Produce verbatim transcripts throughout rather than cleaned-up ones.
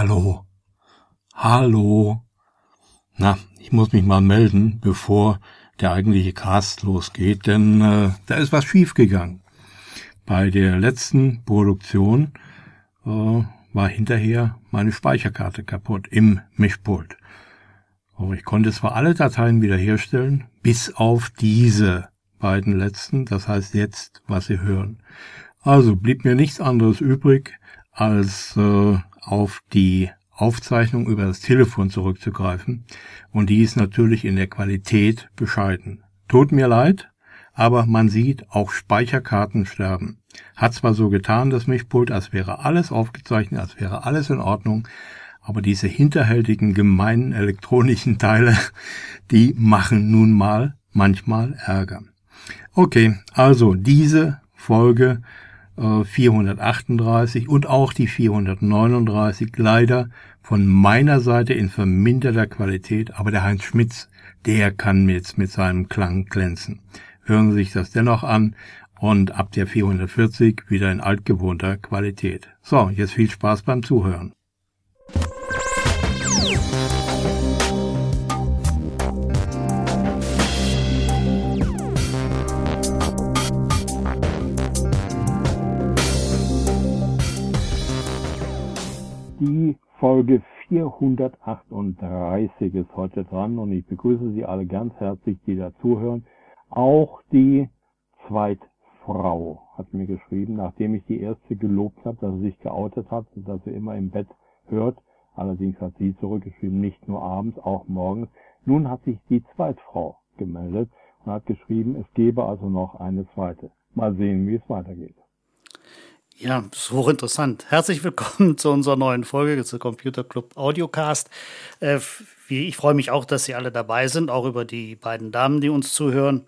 Hallo. Hallo. Na, ich muss mich mal melden, bevor der eigentliche Cast losgeht, denn äh, da ist was schiefgegangen. Bei der letzten Produktion äh, war hinterher meine Speicherkarte kaputt im Mischpult. Aber ich konnte zwar alle Dateien wiederherstellen, bis auf diese beiden letzten, das heißt jetzt, was Sie hören. Also blieb mir nichts anderes übrig, als äh, auf die Aufzeichnung über das Telefon zurückzugreifen. Und die ist natürlich in der Qualität bescheiden. Tut mir leid, aber man sieht, auch Speicherkarten sterben. Hat zwar so getan, das Mischpult, als wäre alles aufgezeichnet, als wäre alles in Ordnung, aber diese hinterhältigen, gemeinen elektronischen Teile, die machen nun mal manchmal Ärger. Okay, also diese Folge vierhundertachtunddreißig und auch die vierhundertneununddreißig leider von meiner Seite in verminderter Qualität, aber der Heinz Schmitz, der kann jetzt mit seinem Klang glänzen. Hören Sie sich das dennoch an und ab der vierhundertvierzig wieder in altgewohnter Qualität. So, jetzt viel Spaß beim Zuhören. Die Folge vierhundertachtunddreißig ist heute dran und ich begrüße Sie alle ganz herzlich, die dazuhören. Auch die Zweitfrau hat mir geschrieben, nachdem ich die erste gelobt habe, dass sie sich geoutet hat und dass sie immer im Bett hört. Allerdings hat sie zurückgeschrieben, nicht nur abends, auch morgens. Nun hat sich die Zweitfrau gemeldet und hat geschrieben, es gebe also noch eine zweite. Mal sehen, wie es weitergeht. Ja, das ist hochinteressant. Herzlich willkommen zu unserer neuen Folge, zu Computer Club Audiocast. Äh, wie, ich freue mich auch, dass Sie alle dabei sind, auch über die beiden Damen, die uns zuhören.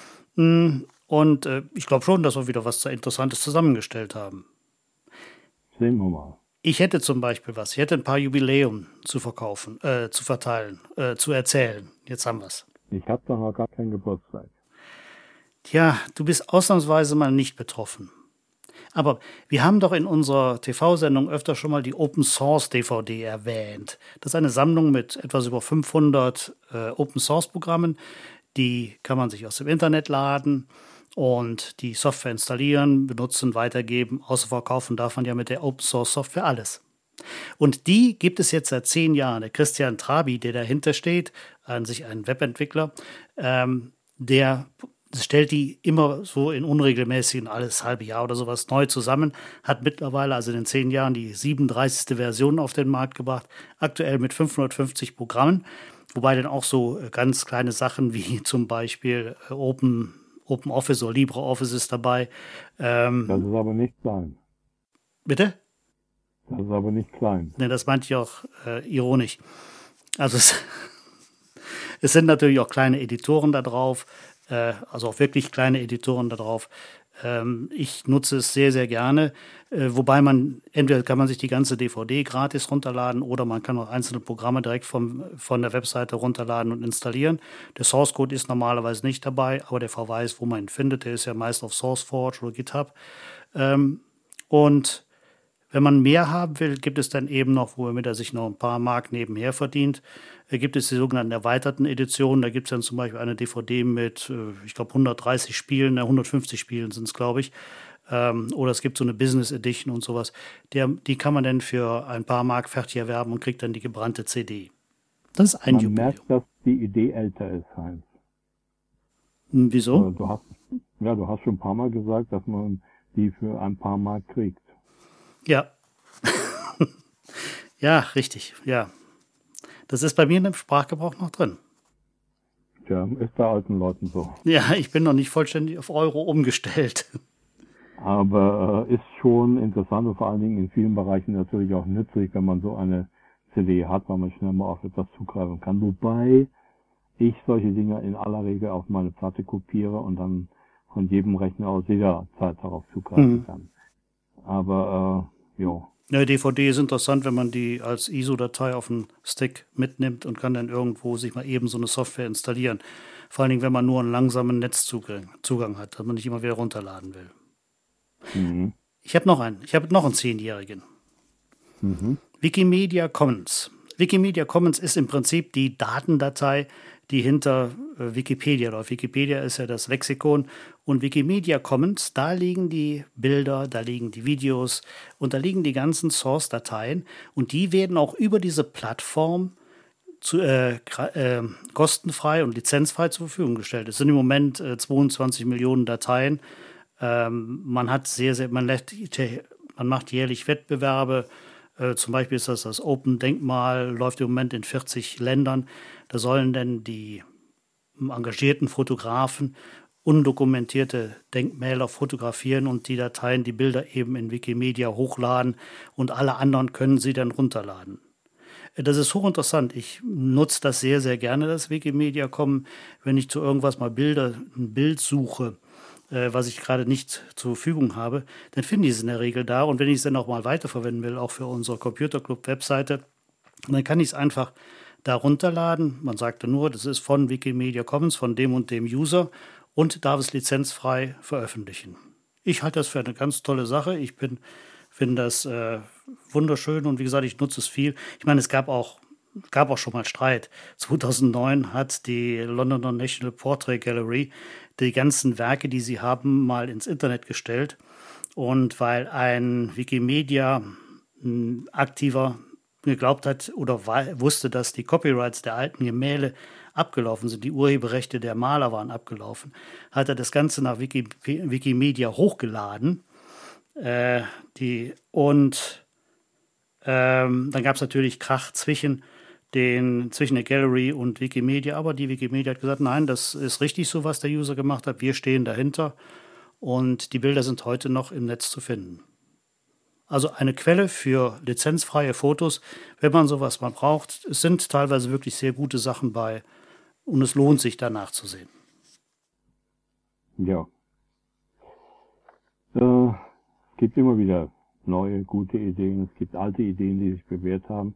Und äh, ich glaube schon, dass wir wieder was Interessantes zusammengestellt haben. Sehen wir mal. Ich hätte zum Beispiel was. Ich hätte ein paar Jubiläum zu verkaufen, äh, zu verteilen, äh, zu erzählen. Jetzt haben wir es. Ich habe doch noch gar keinen Geburtstag. Tja, du bist ausnahmsweise mal nicht betroffen. Aber wir haben doch in unserer T V-Sendung öfter schon mal die Open Source D V D erwähnt. Das ist eine Sammlung mit etwas über fünfhundert äh, Open Source Programmen. Die kann man sich aus dem Internet laden und die Software installieren, benutzen, weitergeben. Außer verkaufen darf man ja mit der Open Source Software alles. Und die gibt es jetzt seit zehn Jahren. Der Christian Trabi, der dahinter steht, an sich ein Webentwickler, ähm, der stellt die immer so in unregelmäßigen, alles halbe Jahr oder sowas neu zusammen, hat mittlerweile also in den zehn Jahren die siebenunddreißigste Version auf den Markt gebracht, aktuell mit fünfhundertfünfzig Programmen, wobei dann auch so ganz kleine Sachen wie zum Beispiel Open, Open Office oder LibreOffice ist dabei. Ähm, das ist aber nicht klein. Bitte? Das ist aber nicht klein. Ne, das meinte ich auch äh, ironisch. Also es, es sind natürlich auch kleine Editoren da drauf, also auch wirklich kleine Editoren da drauf. Ich nutze es sehr, sehr gerne, wobei man, entweder kann man sich die ganze D V D gratis runterladen oder man kann auch einzelne Programme direkt vom, von der Webseite runterladen und installieren. Der Source Code ist normalerweise nicht dabei, aber der Verweis, wo man ihn findet, der ist ja meist auf SourceForge oder GitHub. Und wenn man mehr haben will, gibt es dann eben noch, womit er sich noch ein paar Mark nebenher verdient, gibt es die sogenannten erweiterten Editionen. Da gibt es dann zum Beispiel eine D V D mit, ich glaube, hundertdreißig Spielen, hundertfünfzig Spielen sind es, glaube ich. Oder es gibt so eine Business Edition und sowas. Der, die kann man dann für ein paar Mark fertig erwerben und kriegt dann die gebrannte C D. Das ist ein Man Jubiläum. merkt, dass die Idee älter ist, Heinz. Wieso? Du hast, ja, du hast schon ein paar Mal gesagt, dass man die für ein paar Mark kriegt. Ja. Ja, richtig, ja. Das ist bei mir in dem Sprachgebrauch noch drin. Tja, ist bei alten Leuten so. Ja, ich bin noch nicht vollständig auf Euro umgestellt. Aber äh, ist schon interessant und vor allen Dingen in vielen Bereichen natürlich auch nützlich, wenn man so eine C D hat, weil man schnell mal auf etwas zugreifen kann. Wobei ich solche Dinge in aller Regel auf meine Platte kopiere und dann von jedem Rechner aus jederzeit darauf zugreifen mhm. kann. Aber, äh, jo. Ja, D V D ist interessant, wenn man die als I S O-Datei auf den Stick mitnimmt und kann dann irgendwo sich mal eben so eine Software installieren. Vor allen Dingen, wenn man nur einen langsamen Netzzugang Zugang hat, dass man nicht immer wieder runterladen will. Mhm. Ich habe noch einen. Ich habe noch einen Zehnjährigen. Mhm. Wikimedia Commons. Wikimedia Commons ist im Prinzip die Datendatei, die hinter äh, Wikipedia läuft. Wikipedia ist ja das Lexikon und Wikimedia Commons, da liegen die Bilder, da liegen die Videos und da liegen die ganzen Source-Dateien und die werden auch über diese Plattform zu, äh, äh, kostenfrei und lizenzfrei zur Verfügung gestellt. Es sind im Moment äh, zweiundzwanzig Millionen Dateien. Ähm, man hat sehr, sehr, man, lässt, man macht jährlich Wettbewerbe. Äh, zum Beispiel ist das das Open-Denkmal, läuft im Moment in vierzig Ländern. Da sollen denn die engagierten Fotografen undokumentierte Denkmäler fotografieren und die Dateien, die Bilder eben in Wikimedia hochladen und alle anderen können sie dann runterladen. Das ist hochinteressant. Ich nutze das sehr, sehr gerne, das Wikimedia kommen, wenn ich zu irgendwas mal Bilder, ein Bild suche, äh, was ich gerade nicht zur Verfügung habe, dann finde ich es in der Regel da. Und wenn ich es dann auch mal weiterverwenden will, auch für unsere Computerclub-Webseite, dann kann ich es einfach da runterladen. Man sagt dann nur, das ist von Wikimedia Commons, von dem und dem User und darf es lizenzfrei veröffentlichen. Ich halte das für eine ganz tolle Sache. Ich bin finde das äh, wunderschön und wie gesagt, ich nutze es viel. Ich meine, es gab auch, gab auch schon mal Streit. zweitausendneun hat die Londoner National Portrait Gallery die ganzen Werke, die sie haben, mal ins Internet gestellt. Und weil ein Wikimedia-Aktiver geglaubt hat oder wusste, dass die Copyrights der alten Gemälde abgelaufen sind, die Urheberrechte der Maler waren abgelaufen, hat er das Ganze nach Wiki, Wikimedia hochgeladen. Äh, die, und ähm, dann gab es natürlich Krach zwischen, den, zwischen der Gallery und Wikimedia, aber die Wikimedia hat gesagt, nein, das ist richtig so, was der User gemacht hat, wir stehen dahinter und die Bilder sind heute noch im Netz zu finden. Also eine Quelle für lizenzfreie Fotos, wenn man sowas mal braucht. Es sind teilweise wirklich sehr gute Sachen bei und es lohnt sich, danach zu sehen. Ja. Äh. Es gibt immer wieder neue, gute Ideen, es gibt alte Ideen, die sich bewährt haben.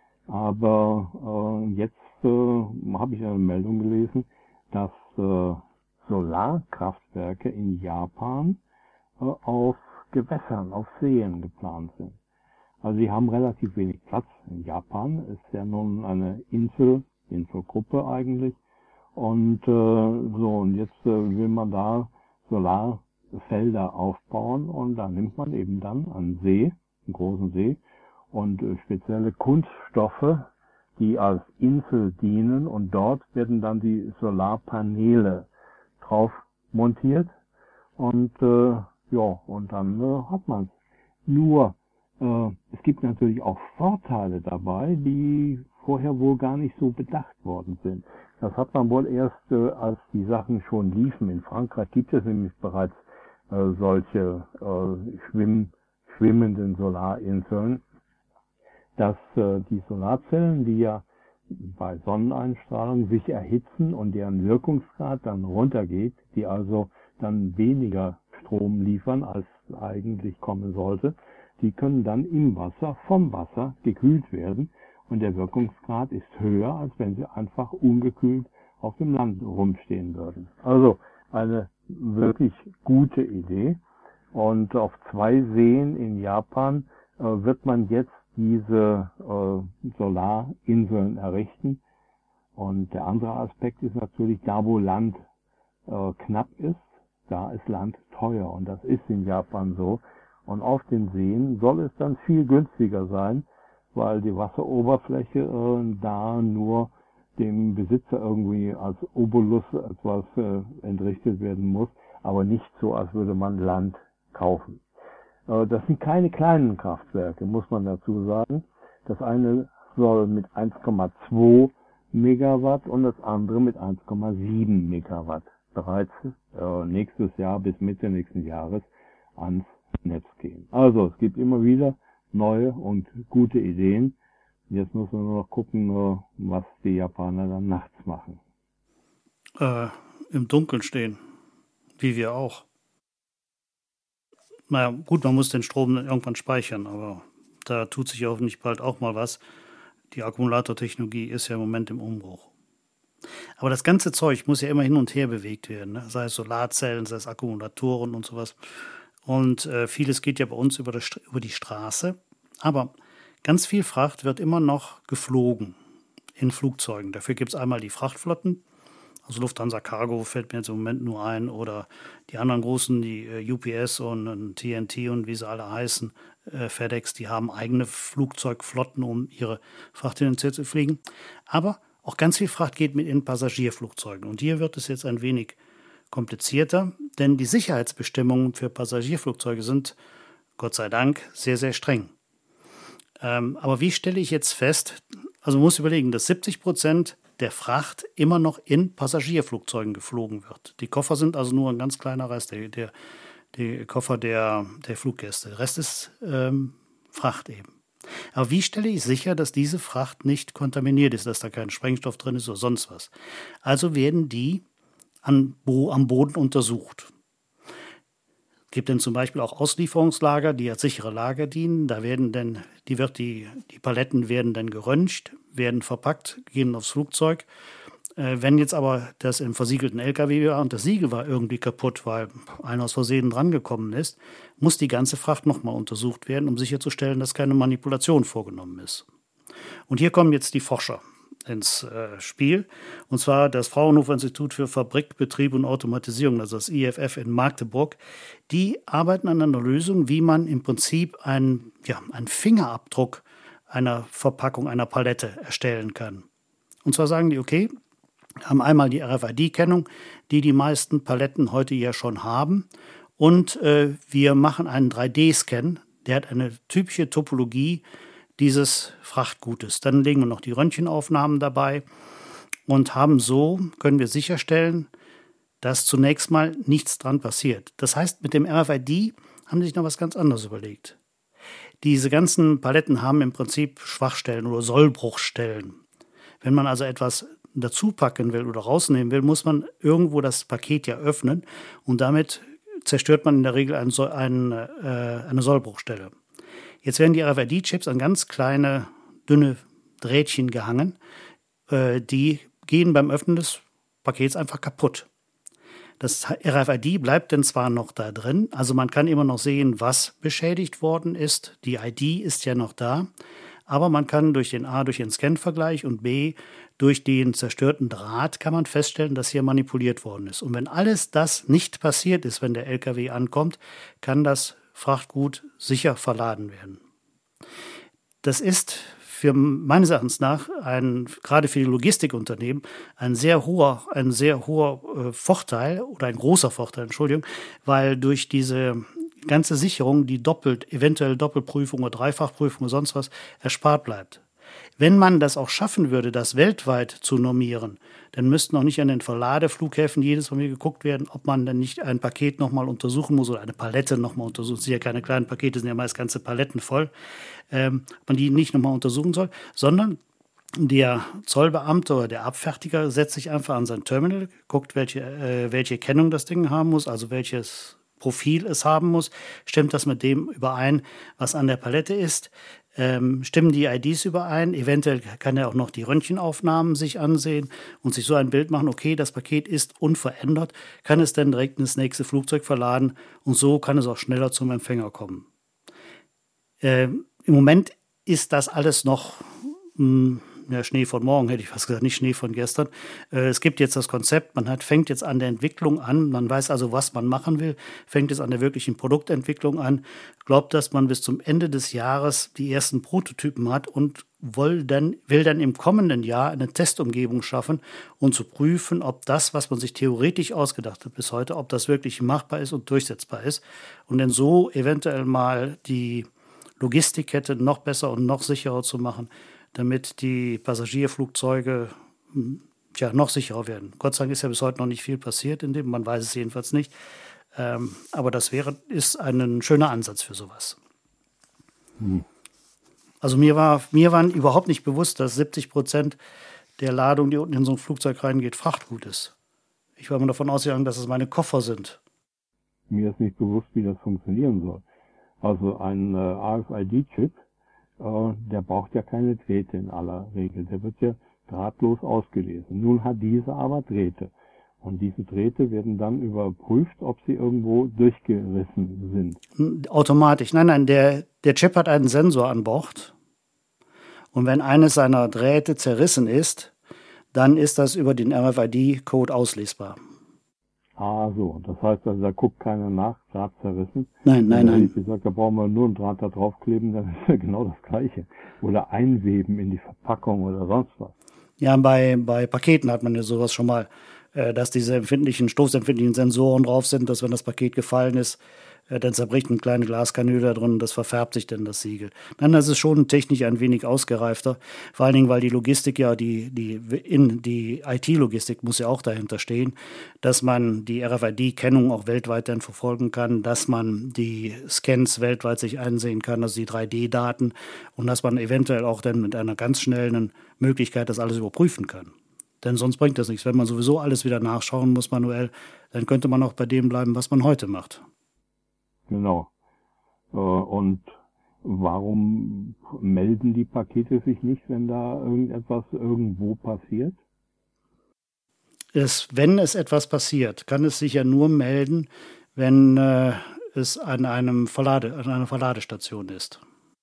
Aber äh, jetzt äh, habe ich eine Meldung gelesen, dass äh, Solarkraftwerke in Japan äh, auf Gewässern, auf Seen geplant sind. Also sie haben relativ wenig Platz in Japan, ist ja nun eine Insel, Inselgruppe eigentlich. Und äh, so, und jetzt äh, will man da Solar Felder aufbauen und da nimmt man eben dann einen See, einen großen See und äh, spezielle Kunststoffe, die als Insel dienen und dort werden dann die Solarpaneele drauf montiert und äh, ja, und dann äh, hat man es. Nur, äh, es gibt natürlich auch Vorteile dabei, die vorher wohl gar nicht so bedacht worden sind. Das hat man wohl erst, äh, als die Sachen schon liefen. In Frankreich gibt es nämlich bereits äh, solche äh, schwimm, schwimmenden Solarinseln, dass äh, die Solarzellen, die ja bei Sonneneinstrahlung sich erhitzen und deren Wirkungsgrad dann runtergeht, die also dann weniger Strom liefern, als eigentlich kommen sollte, die können dann im Wasser, vom Wasser gekühlt werden und der Wirkungsgrad ist höher, als wenn sie einfach ungekühlt auf dem Land rumstehen würden. Also eine wirklich gute Idee. Und auf zwei Seen in Japan äh, wird man jetzt diese äh, Solarinseln errichten. Und der andere Aspekt ist natürlich, da wo Land äh, knapp ist, da ist Land teuer. Und das ist in Japan so. Und auf den Seen soll es dann viel günstiger sein, weil die Wasseroberfläche äh, da nur dem Besitzer irgendwie als Obolus etwas äh, entrichtet werden muss, aber nicht so, als würde man Land kaufen. Äh, das sind keine kleinen Kraftwerke, muss man dazu sagen. Das eine soll mit eins Komma zwei Megawatt und das andere mit eins Komma sieben Megawatt bereits äh, nächstes Jahr bis Mitte nächsten Jahres ans Netz gehen. Also es gibt immer wieder neue und gute Ideen. Jetzt müssen wir nur noch gucken, was die Japaner dann nachts machen. Äh, im Dunkeln stehen. Wie wir auch. Naja, gut, man muss den Strom dann irgendwann speichern, aber da tut sich hoffentlich bald auch mal was. Die Akkumulatortechnologie ist ja im Moment im Umbruch. Aber das ganze Zeug muss ja immer hin und her bewegt werden, ne? Sei es Solarzellen, sei es Akkumulatoren und sowas. Und äh, vieles geht ja bei uns über, das, über die Straße. Aber Ganz viel Fracht wird immer noch geflogen in Flugzeugen. Dafür gibt es einmal die Frachtflotten, also Lufthansa Cargo fällt mir jetzt im Moment nur ein, oder die anderen großen, die äh, U P S und, und T N T und wie sie alle heißen, äh, FedEx, die haben eigene Flugzeugflotten, um ihre Fracht hin und her zu fliegen. Aber auch ganz viel Fracht geht mit in Passagierflugzeugen. Und hier wird es jetzt ein wenig komplizierter, denn die Sicherheitsbestimmungen für Passagierflugzeuge sind, Gott sei Dank, sehr, sehr streng. Ähm, aber wie stelle ich jetzt fest, also man muss überlegen, dass siebzig Prozent der Fracht immer noch in Passagierflugzeugen geflogen wird. Die Koffer sind also nur ein ganz kleiner Rest, der, der, der Koffer der, der Fluggäste. Der Rest ist ähm, Fracht eben. Aber wie stelle ich sicher, dass diese Fracht nicht kontaminiert ist, dass da kein Sprengstoff drin ist oder sonst was? Also werden die an, wo, am Boden untersucht. Es gibt dann zum Beispiel auch Auslieferungslager, die als sichere Lager dienen. Da werden dann, die, wird die, die Paletten werden dann geröntgt, werden verpackt, gehen aufs Flugzeug. Äh, wenn jetzt aber das im versiegelten L K W war und das Siegel war irgendwie kaputt, weil einer aus Versehen drangekommen ist, muss die ganze Fracht nochmal untersucht werden, um sicherzustellen, dass keine Manipulation vorgenommen ist. Und hier kommen jetzt die Forscher ins äh, Spiel, und zwar das Fraunhofer Institut für Fabrik, Betrieb und Automatisierung, also das I F F in Magdeburg. Die arbeiten an einer Lösung, wie man im Prinzip einen, ja, einen Fingerabdruck einer Verpackung, einer Palette erstellen kann. Und zwar sagen die, okay, haben einmal die R F I D-Kennung, die die meisten Paletten heute ja schon haben, und äh, wir machen einen drei D-Scan, der hat eine typische Topologie dieses Frachtgutes. Dann legen wir noch die Röntgenaufnahmen dabei und haben so, können wir sicherstellen, dass zunächst mal nichts dran passiert. Das heißt, mit dem R F I D haben sie sich noch was ganz anderes überlegt. Diese ganzen Paletten haben im Prinzip Schwachstellen oder Sollbruchstellen. Wenn man also etwas dazu packen will oder rausnehmen will, muss man irgendwo das Paket ja öffnen, und damit zerstört man in der Regel ein, ein, äh, eine Sollbruchstelle. Jetzt werden die R F I D-Chips an ganz kleine, dünne Drähtchen gehangen. Äh, die gehen beim Öffnen des Pakets einfach kaputt. Das R F I D bleibt dann zwar noch da drin, also man kann immer noch sehen, was beschädigt worden ist. Die I D ist ja noch da, aber man kann durch den A, durch den Scan-Vergleich, und B, durch den zerstörten Draht kann man feststellen, dass hier manipuliert worden ist. Und wenn alles das nicht passiert ist, wenn der L K W ankommt, kann das Frachtgut sicher verladen werden. Das ist für meines Erachtens nach ein, gerade für die Logistikunternehmen, ein sehr hoher, ein sehr hoher äh, Vorteil oder ein großer Vorteil, Entschuldigung, weil durch diese ganze Sicherung die doppelt, eventuell Doppelprüfung oder Dreifachprüfung oder sonst was erspart bleibt. Wenn man das auch schaffen würde, das weltweit zu normieren, dann müssten auch nicht an den Verladeflughäfen jedes Mal geguckt werden, ob man dann nicht ein Paket nochmal untersuchen muss oder eine Palette nochmal untersuchen. Das sind ja keine kleinen Pakete, sind ja meist ganze Paletten voll. Ähm, ob man die nicht nochmal untersuchen soll, sondern der Zollbeamte oder der Abfertiger setzt sich einfach an sein Terminal, guckt, welche, äh, welche Kennung das Ding haben muss, also welches Profil es haben muss, stimmt das mit dem überein, was an der Palette ist, ähm, stimmen die I Ds überein, eventuell kann er auch noch die Röntgenaufnahmen sich ansehen und sich so ein Bild machen, okay, das Paket ist unverändert, kann es dann direkt ins nächste Flugzeug verladen, und so kann es auch schneller zum Empfänger kommen. Ähm, im Moment ist das alles noch mh, ja, Schnee von morgen, hätte ich fast gesagt, nicht Schnee von gestern. Äh, es gibt jetzt das Konzept, man hat, fängt jetzt an der Entwicklung an, man weiß also, was man machen will, fängt jetzt an der wirklichen Produktentwicklung an, glaubt, dass man bis zum Ende des Jahres die ersten Prototypen hat und will dann, will dann im kommenden Jahr eine Testumgebung schaffen, um zu prüfen, ob das, was man sich theoretisch ausgedacht hat bis heute, ob das wirklich machbar ist und durchsetzbar ist, und dann so eventuell mal die Logistikkette noch besser und noch sicherer zu machen, damit die Passagierflugzeuge ja, noch sicherer werden. Gott sei Dank ist ja bis heute noch nicht viel passiert, in dem, man weiß es jedenfalls nicht. Ähm, aber das wäre, ist ein schöner Ansatz für sowas. Hm. Also mir war, mir war überhaupt nicht bewusst, dass siebzig Prozent der Ladung, die unten in so ein Flugzeug reingeht, Frachtgut ist. Ich war immer davon ausgegangen, dass es meine Koffer sind. Mir ist nicht bewusst, wie das funktionieren soll. Also ein äh, R F I D-Chip, äh, der braucht ja keine Drähte in aller Regel. Der wird ja drahtlos ausgelesen. Nun hat diese aber Drähte. Und diese Drähte werden dann überprüft, ob sie irgendwo durchgerissen sind. Automatisch. Nein, nein, der, der Chip hat einen Sensor an Bord. Und wenn eines seiner Drähte zerrissen ist, dann ist das über den R F I D-Code auslesbar. Ah, so. Das heißt, also, da guckt keiner nach, Draht zerrissen. Nein, nein, Dann hätte nein. ich gesagt, da brauchen wir nur einen Draht da draufkleben, dann ist ja genau das Gleiche. Oder einweben in die Verpackung oder sonst was. Ja, bei, bei Paketen hat man ja sowas schon mal, äh, dass diese empfindlichen, stoßempfindlichen Sensoren drauf sind, dass wenn das Paket gefallen ist, äh, dann zerbricht eine kleine Glaskanüle da drin und das verfärbt sich dann das Siegel. Dann ist es schon technisch ein wenig ausgereifter, vor allen Dingen, weil die Logistik ja, die, die, in, die I T-Logistik muss ja auch dahinter stehen, dass man die R F I D-Kennung auch weltweit dann verfolgen kann, dass man die Scans weltweit sich einsehen kann, also die drei D-Daten und dass man eventuell auch dann mit einer ganz schnellen Möglichkeit das alles überprüfen kann. Denn sonst bringt das nichts. Wenn man sowieso alles wieder nachschauen muss manuell, dann könnte man auch bei dem bleiben, was man heute macht. Genau. Äh, Und warum melden die Pakete sich nicht, wenn da irgendetwas irgendwo passiert? Es, wenn es etwas passiert, kann es sich ja nur melden, wenn äh, es an, einem Verlade, an einer Verladestation ist.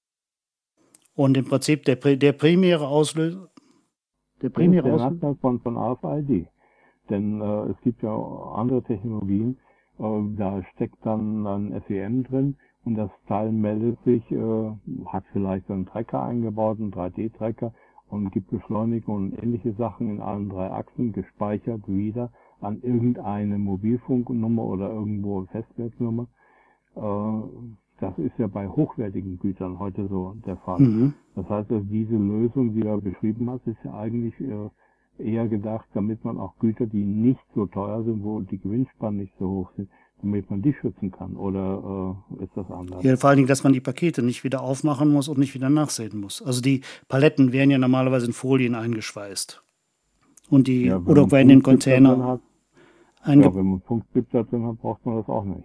Und im Prinzip der, der primäre Auslöser, der Das ist primäre der Auslöser, Nachteil von, von R F I D. Denn äh, es gibt ja andere Technologien, äh, da steckt dann ein S E M drin und das Teil meldet sich, äh, hat vielleicht einen Tracker eingebaut, einen drei D-Tracker und gibt Beschleunigung und ähnliche Sachen in allen drei Achsen gespeichert wieder an irgendeine Mobilfunknummer oder irgendwo eine Festnetznummer. Äh, das ist ja bei hochwertigen Gütern heute so der Fall. Mhm. Das heißt, also diese Lösung, die du beschrieben hast, ist ja eigentlich äh, eher gedacht, damit man auch Güter, die nicht so teuer sind, wo die Gewinnspannen nicht so hoch sind, damit man die schützen kann. Oder äh, ist das anders? Ja, vor allen Dingen, dass man die Pakete nicht wieder aufmachen muss und nicht wieder nachsehen muss. Also die Paletten werden ja normalerweise in Folien eingeschweißt. Und die, Ja, wenn oder man werden in den Funkchip da drin Container hat, einge ja, wenn man Funkchip da drin hat, braucht man das auch nicht.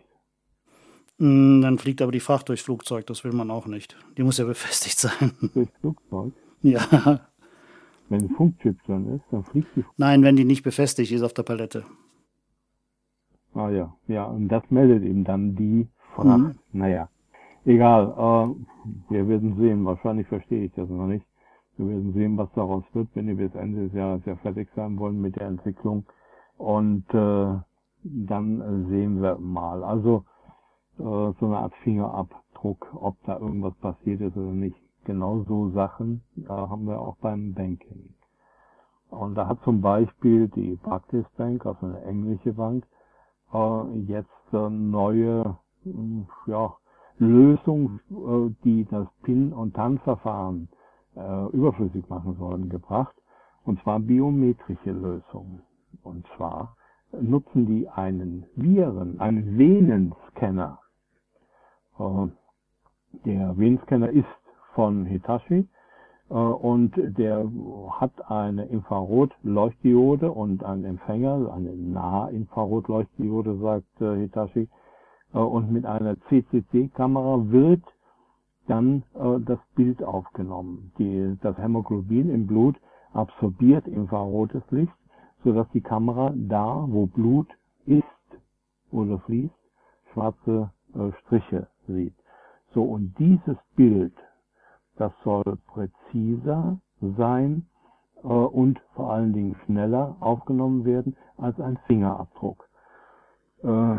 Mm, Dann fliegt aber die Fracht durchs Flugzeug, das will man auch nicht. Die muss ja befestigt sein. Durchs Flugzeug. Ja. Wenn ein Funkchip drin ist, dann fliegt die. Nein, wenn die nicht befestigt ist auf der Palette. Ah ja, ja, und das meldet eben dann die Fracht. Mhm. Naja, egal. Äh, wir werden sehen. Wahrscheinlich verstehe ich das noch nicht. Wir werden sehen, was daraus wird, wenn wir bis Ende des Jahres ja fertig sein wollen mit der Entwicklung. Und äh, dann sehen wir mal. Also äh, so eine Art Fingerabdruck, ob da irgendwas passiert ist oder nicht. Genau so Sachen äh, haben wir auch beim Banking. Und da hat zum Beispiel die Barclays Bank, also eine englische Bank, äh, jetzt äh, neue äh, ja, Lösung, äh, die das PIN- und T A N-Verfahren äh, überflüssig machen sollen, gebracht. Und zwar biometrische Lösungen. Und zwar nutzen die einen Viren, einen Venenscanner. Äh, der Venenscanner ist von Hitachi äh, und der hat eine Infrarotleuchtdiode und einen Empfänger, eine Nahinfrarotleuchtdiode, sagt äh, Hitachi. Äh, und mit einer C C C-Kamera wird dann äh, das Bild aufgenommen. Die, das Hämoglobin im Blut absorbiert infrarotes Licht, sodass die Kamera da, wo Blut ist oder fließt, schwarze äh, Striche sieht. So, und dieses Bild, das soll präziser sein äh, und vor allen Dingen schneller aufgenommen werden als ein Fingerabdruck. Äh,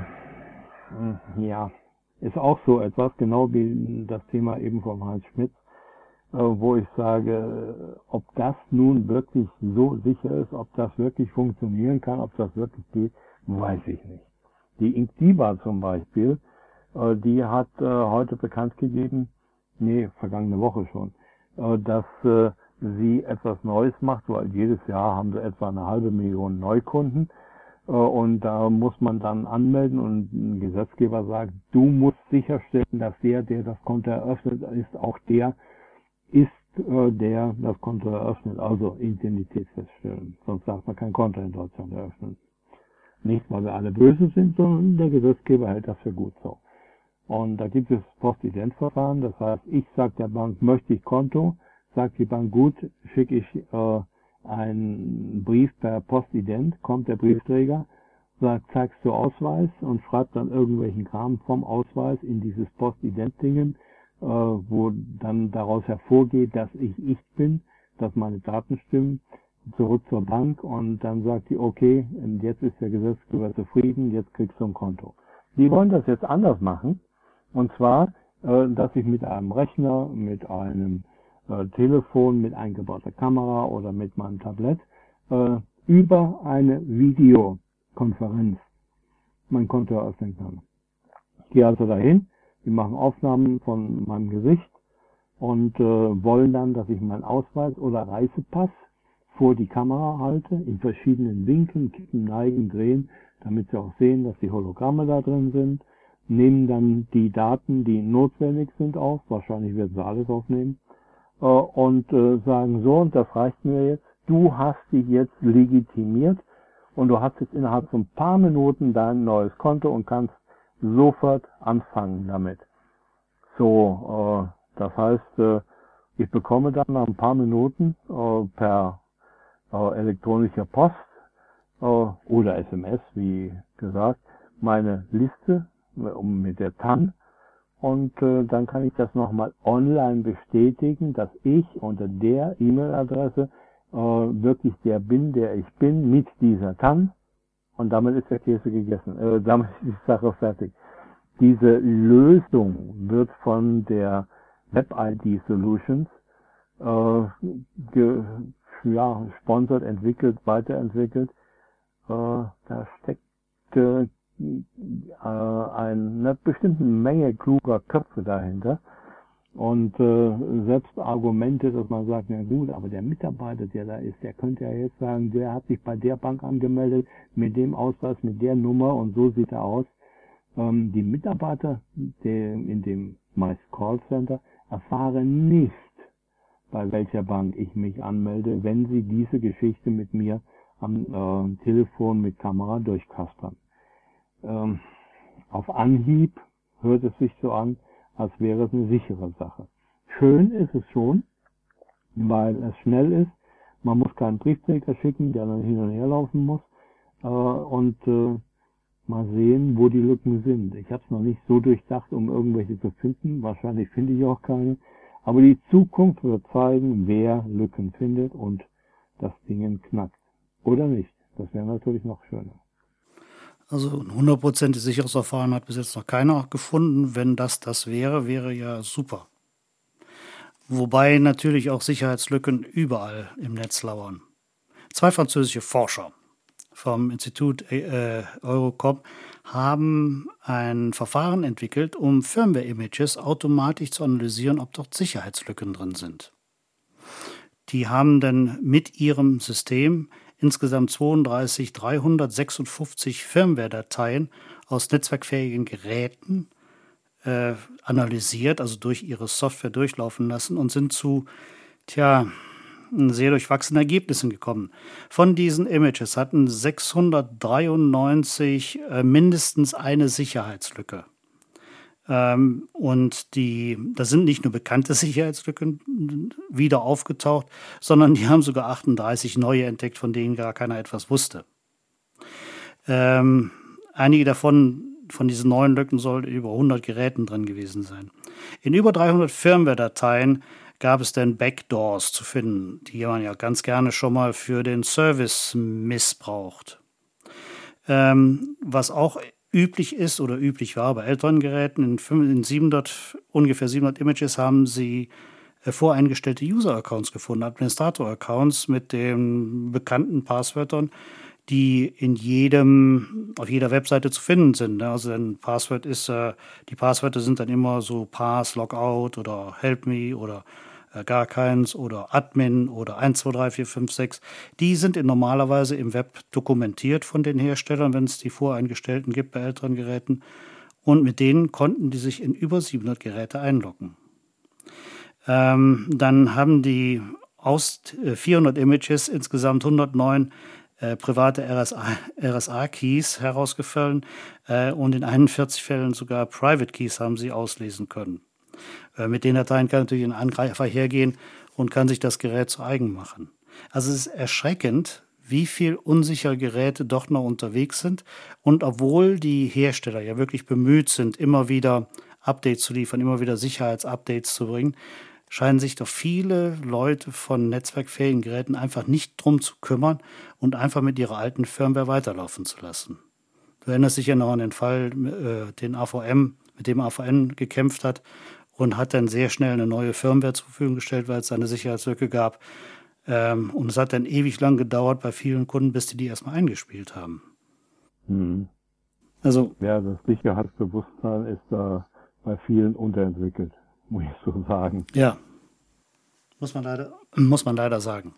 ja, ist auch so etwas, genau wie das Thema eben von Heinz Schmitz, äh, wo ich sage, ob das nun wirklich so sicher ist, ob das wirklich funktionieren kann, ob das wirklich geht, weiß ich nicht. Die Inktiva zum Beispiel, äh, die hat äh, heute bekannt gegeben, nee, vergangene Woche schon, äh, dass äh, sie etwas Neues macht, weil jedes Jahr haben sie etwa eine halbe Million Neukunden. Und da muss man dann anmelden und ein Gesetzgeber sagt, du musst sicherstellen, dass der, der das Konto eröffnet, ist auch der, ist äh, der das Konto eröffnet. Also Identität feststellen. Sonst darf man kein Konto in Deutschland eröffnen. Nicht, weil wir alle böse sind, sondern der Gesetzgeber hält das für gut so. Und da gibt es Postident-Verfahren. Das heißt, ich sage der Bank, möchte ich Konto, sagt die Bank, gut, schicke ich äh, ein Brief per Postident, kommt der Briefträger, sagt, zeigst du Ausweis und schreibt dann irgendwelchen Kram vom Ausweis in dieses Postident-Dingen, äh, wo dann daraus hervorgeht, dass ich ich bin, dass meine Daten stimmen, zurück zur Bank und dann sagt die, okay, jetzt ist der Gesetzgeber zufrieden, jetzt kriegst du ein Konto. Die wollen das jetzt anders machen, und zwar, äh, dass ich mit einem Rechner, mit einem äh, Telefon, mit eingebauter Kamera oder mit meinem Tablett äh, über eine Videokonferenz mein Konto eröffnen kann. Ich gehe also dahin, wir machen Aufnahmen von meinem Gesicht und äh, wollen dann, dass ich meinen Ausweis oder Reisepass vor die Kamera halte, in verschiedenen Winkeln, kippen, neigen, drehen, damit sie auch sehen, dass die Hologramme da drin sind, nehmen dann die Daten, die notwendig sind, auf, wahrscheinlich werden sie alles aufnehmen, äh, und äh, sagen, so, und das reicht mir jetzt, du hast dich jetzt legitimiert und du hast jetzt innerhalb von ein paar Minuten dein neues Konto und kannst sofort anfangen damit. So, äh, das heißt, äh, ich bekomme dann nach ein paar Minuten äh, per äh, elektronischer Post äh, oder S M S, wie gesagt, meine Liste äh, mit der T A N, und äh, dann kann ich das nochmal online bestätigen, dass ich unter der E-Mail-Adresse äh, wirklich der bin, der ich bin, mit dieser T A N, und damit ist der Käse gegessen. Äh, damit ist die Sache fertig. Diese Lösung wird von der Web-I D Solutions äh, ge, ja, sponsert, entwickelt, weiterentwickelt. Äh, da steckt äh, eine bestimmte Menge kluger Köpfe dahinter. Und äh, selbst Argumente, dass man sagt, na gut, aber der Mitarbeiter, der da ist, der könnte ja jetzt sagen, der hat sich bei der Bank angemeldet, mit dem Ausweis, mit der Nummer, und so sieht er aus. Ähm, die Mitarbeiter der, in dem meist Callcenter erfahren nicht, bei welcher Bank ich mich anmelde, wenn sie diese Geschichte mit mir am äh, Telefon mit Kamera durchkaspern. Ähm, auf Anhieb hört es sich so an, als wäre es eine sichere Sache. Schön ist es schon, weil es schnell ist. Man muss keinen Briefträger schicken, der dann hin und her laufen muss. Äh, und äh, mal sehen, wo die Lücken sind. Ich habe es noch nicht so durchdacht, um irgendwelche zu finden. Wahrscheinlich finde ich auch keine. Aber die Zukunft wird zeigen, wer Lücken findet und das Ding knackt. Oder nicht. Das wäre natürlich noch schöner. Also ein hundertprozentig sicheres Verfahren hat bis jetzt noch keiner gefunden. Wenn das das wäre, wäre ja super. Wobei natürlich auch Sicherheitslücken überall im Netz lauern. Zwei französische Forscher vom Institut äh, Eurocom haben ein Verfahren entwickelt, um Firmware-Images automatisch zu analysieren, ob dort Sicherheitslücken drin sind. Die haben dann mit ihrem System insgesamt zweiunddreißigtausenddreihundertsechsundfünfzig Firmware-Dateien aus netzwerkfähigen Geräten äh, analysiert, also durch ihre Software durchlaufen lassen, und sind zu, tja, sehr durchwachsenen Ergebnissen gekommen. Von diesen Images hatten sechshundertdreiundneunzig äh, mindestens eine Sicherheitslücke. Ähm, und die, das sind nicht nur bekannte Sicherheitslücken wieder aufgetaucht, sondern die haben sogar achtunddreißig neue entdeckt, von denen gar keiner etwas wusste. Ähm, einige davon, von diesen neuen Lücken, sollen über hundert Geräten drin gewesen sein. In über dreihundert Firmware-Dateien gab es dann Backdoors zu finden, die man ja ganz gerne schon mal für den Service missbraucht. Ähm, was auch üblich ist oder üblich war bei älteren Geräten, in, in siebenhundert, ungefähr siebenhundert Images haben sie äh, voreingestellte User-Accounts gefunden, Administrator-Accounts mit den bekannten Passwörtern, die in jedem, auf jeder Webseite zu finden sind. Also ein Passwort ist, äh, die Passwörter sind dann immer so Pass, Logout oder Help Me oder äh, gar keins oder Admin oder eins, zwei, drei, vier, fünf, sechs. Die sind in normalerweise im Web dokumentiert von den Herstellern, wenn es die voreingestellten gibt bei älteren Geräten. Und mit denen konnten die sich in über siebenhundert Geräte einloggen. Ähm, dann haben die aus äh, vierhundert Images insgesamt hundertneun Äh, private R S A-Keys herausgefallen äh, und in einundvierzig Fällen sogar Private Keys haben sie auslesen können. Äh, mit den Dateien kann natürlich ein Angreifer hergehen und kann sich das Gerät zu eigen machen. Also es ist erschreckend, wie viel unsichere Geräte doch noch unterwegs sind, und obwohl die Hersteller ja wirklich bemüht sind, immer wieder Updates zu liefern, immer wieder Sicherheitsupdates zu bringen, scheinen sich doch viele Leute von netzwerkfähigen Geräten einfach nicht drum zu kümmern und einfach mit ihrer alten Firmware weiterlaufen zu lassen. Du erinnerst dich ja noch an den Fall, äh, den A V M, mit dem A V N gekämpft hat und hat dann sehr schnell eine neue Firmware zur Verfügung gestellt, weil es eine Sicherheitslücke gab. Ähm, und es hat dann ewig lang gedauert bei vielen Kunden, bis die die erstmal eingespielt haben. Hm. Also, Ja, das Sicherheitsbewusstsein ist da bei vielen unterentwickelt, muss ich so sagen. ja, muss man leider, muss man leider sagen.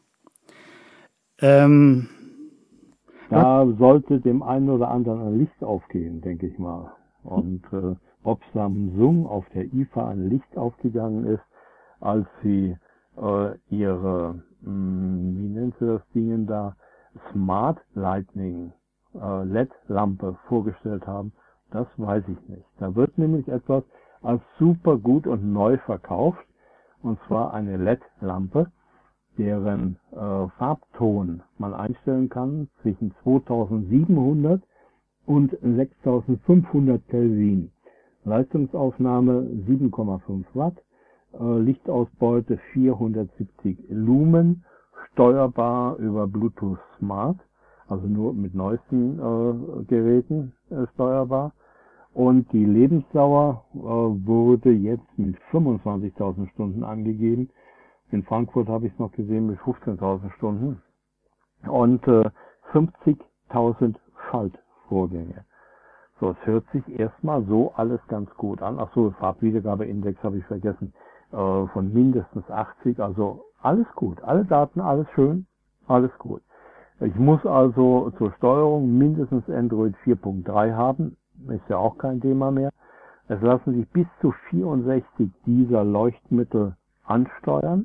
Ähm, Da sollte dem einen oder anderen ein Licht aufgehen, denke ich mal. Und äh, ob Samsung auf der I F A ein Licht aufgegangen ist, als sie äh, ihre, mh, wie nennt sie das Ding da, Smart Lightning äh, L E D-Lampe vorgestellt haben, das weiß ich nicht. Da wird nämlich etwas als super gut und neu verkauft, und zwar eine L E D-Lampe, deren äh, Farbton man einstellen kann zwischen zweitausendsiebenhundert und sechstausendfünfhundert Kelvin. Leistungsaufnahme sieben Komma fünf Watt, äh, Lichtausbeute vierhundertsiebzig Lumen, steuerbar über Bluetooth Smart, also nur mit neuesten äh, Geräten äh, steuerbar. Und die Lebensdauer äh, wurde jetzt mit fünfundzwanzigtausend Stunden angegeben. In Frankfurt habe ich es noch gesehen mit fünfzehntausend Stunden und äh, fünfzigtausend Schaltvorgänge. So, es hört sich erstmal so alles ganz gut an. Ach so, Farbwiedergabeindex habe ich vergessen, äh, von mindestens achtzig. Also alles gut, alle Daten, alles schön, alles gut. Ich muss also zur Steuerung mindestens Android vier Punkt drei haben, ist ja auch kein Thema mehr. Es lassen sich bis zu vierundsechzig dieser Leuchtmittel ansteuern.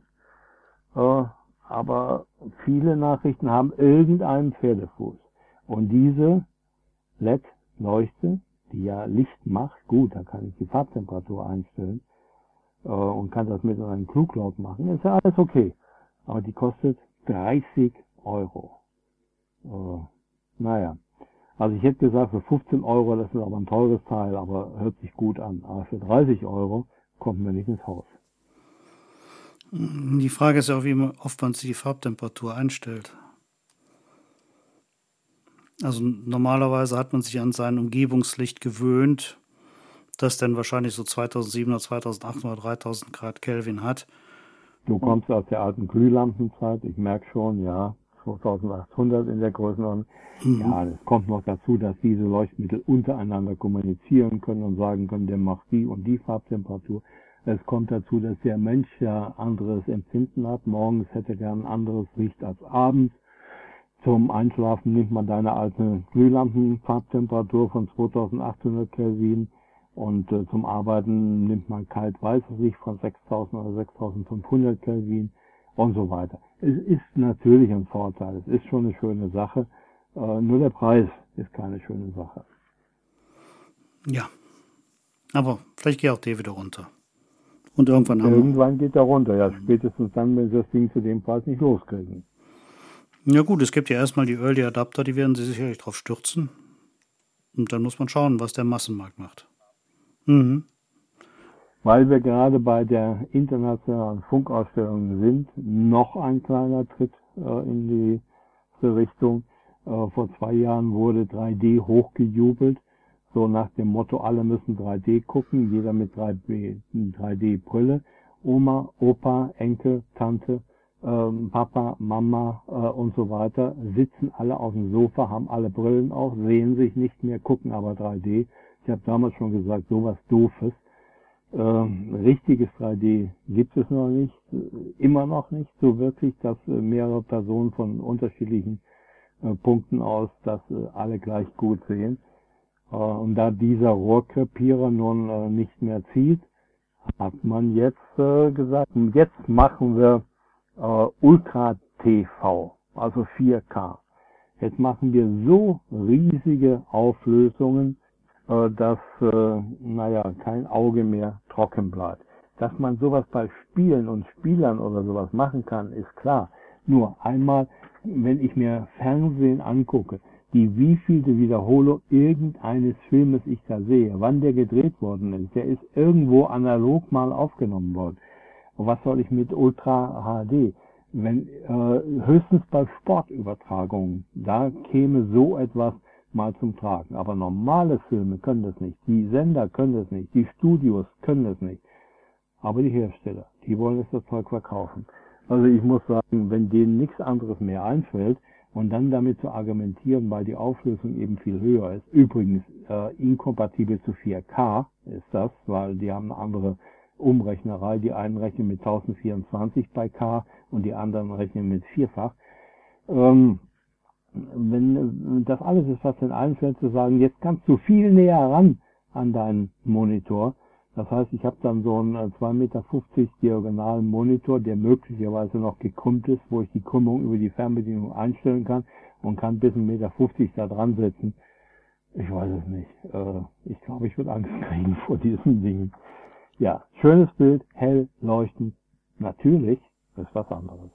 Aber viele Nachrichten haben irgendeinen Pferdefuß. Und diese L E D-Leuchte, die ja Licht macht, gut, da kann ich die Farbtemperatur einstellen äh, und kann das mit einem Cluecloud machen, ist ja alles okay. Aber die kostet dreißig Euro. Äh, naja, also ich hätte gesagt, für fünfzehn Euro, das ist aber ein teures Teil, aber hört sich gut an. Aber für dreißig Euro kommt man nicht ins Haus. Die Frage ist ja auch, wie oft man sich die Farbtemperatur einstellt. Also normalerweise hat man sich an sein Umgebungslicht gewöhnt, das dann wahrscheinlich so zweitausendsiebenhundert, zweitausendachthundert, dreitausend Grad Kelvin hat. Du kommst aus der alten Glühlampenzeit, ich merke schon, ja, zweitausendachthundert in der Größenordnung. Mhm. Ja, es kommt noch dazu, dass diese Leuchtmittel untereinander kommunizieren können und sagen können, der macht die und die Farbtemperatur. Es kommt dazu, dass der Mensch ja anderes Empfinden hat. Morgens hätte er gern ein anderes Licht als abends. Zum Einschlafen nimmt man deine alte Glühlampenfarbtemperatur von zweitausendachthundert Kelvin und äh, zum Arbeiten nimmt man kalt-weißes Licht von sechstausend oder sechstausendfünfhundert Kelvin und so weiter. Es ist natürlich ein Vorteil. Es ist schon eine schöne Sache. Äh, nur der Preis ist keine schöne Sache. Ja, aber vielleicht geht auch der wieder runter. Und irgendwann haben Irgendwann geht er runter, ja, spätestens dann, wenn sie das Ding zu dem Preis nicht loskriegen. Ja gut, es gibt ja erstmal die Early Adapter, die werden sie sicherlich drauf stürzen. Und dann muss man schauen, was der Massenmarkt macht. Mhm. Weil wir gerade bei der internationalen Funkausstellung sind, noch ein kleiner Tritt äh, in die Richtung. Äh, vor zwei Jahren wurde drei D hochgejubelt. So nach dem Motto, alle müssen drei D gucken, jeder mit drei D Brille. Oma, Opa, Enkel, Tante, ähm, Papa, Mama äh, und so weiter sitzen alle auf dem Sofa, haben alle Brillen auf, sehen sich nicht mehr, gucken aber drei D. Ich habe damals schon gesagt, sowas Doofes. Ähm, richtiges drei D gibt es noch nicht, immer noch nicht so wirklich, dass äh, mehrere Personen von unterschiedlichen äh, Punkten aus das äh, alle gleich gut sehen. Und da dieser Rohrkrepierer nun äh, nicht mehr zieht, hat man jetzt äh, gesagt, jetzt machen wir äh, Ultra-T V, also vier K. Jetzt machen wir so riesige Auflösungen, äh, dass, äh, naja, kein Auge mehr trocken bleibt. Dass man sowas bei Spielen und Spielern oder sowas machen kann, ist klar. Nur einmal, wenn ich mir Fernsehen angucke, die wievielte Wiederholung irgendeines Filmes ich da sehe, wann der gedreht worden ist. Der ist irgendwo analog mal aufgenommen worden. Und was soll ich mit Ultra H D? Wenn äh, höchstens bei Sportübertragungen, da käme so etwas mal zum Tragen. Aber normale Filme können das nicht. Die Sender können das nicht. Die Studios können das nicht. Aber die Hersteller, die wollen jetzt das Zeug verkaufen. Also ich muss sagen, wenn denen nichts anderes mehr einfällt und dann damit zu argumentieren, weil die Auflösung eben viel höher ist. Übrigens, äh, inkompatibel zu vier K ist das, weil die haben eine andere Umrechnerei. Die einen rechnen mit tausendvierundzwanzig bei K und die anderen rechnen mit vierfach. Ähm, wenn das alles ist, was den einfällt, zu sagen, jetzt kannst du viel näher ran an deinen Monitor. Das heißt, ich habe dann so einen zwei Meter fünfzig diagonalen Monitor, der möglicherweise noch gekrümmt ist, wo ich die Krümmung über die Fernbedienung einstellen kann und kann bis einen Meter fünfzig da dran setzen. Ich weiß es nicht. Ich glaube, ich würde Angst kriegen vor diesen Dingen. Ja, schönes Bild, hell, leuchtend. Natürlich ist was anderes.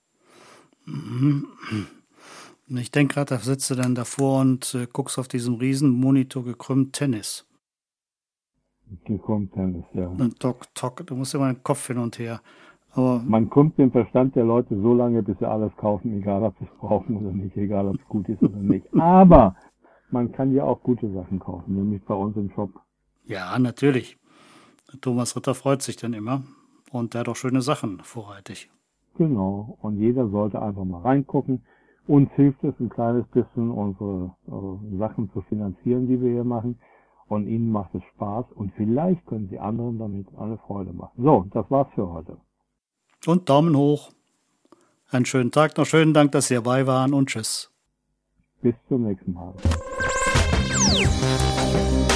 Ich denke gerade, da sitzt du dann davor und äh, guckst auf diesem riesen Monitor gekrümmt Tennis. Gekrümmt Tennis, ja. Und tock, tock, du musst immer den Kopf hin und her. Aber man krümmt den Verstand der Leute so lange, bis sie alles kaufen, egal ob sie es brauchen oder nicht, egal ob es gut ist oder nicht. Aber man kann ja auch gute Sachen kaufen, nämlich bei uns im Shop. Ja, natürlich. Thomas Ritter freut sich dann immer und der hat auch schöne Sachen vorrätig. Genau, und jeder sollte einfach mal reingucken. Uns hilft es ein kleines bisschen, unsere äh, Sachen zu finanzieren, die wir hier machen. Und Ihnen macht es Spaß und vielleicht können Sie anderen damit eine Freude machen. So, das war's für heute. Und Daumen hoch. Einen schönen Tag noch. Schönen Dank, dass Sie dabei waren und tschüss. Bis zum nächsten Mal.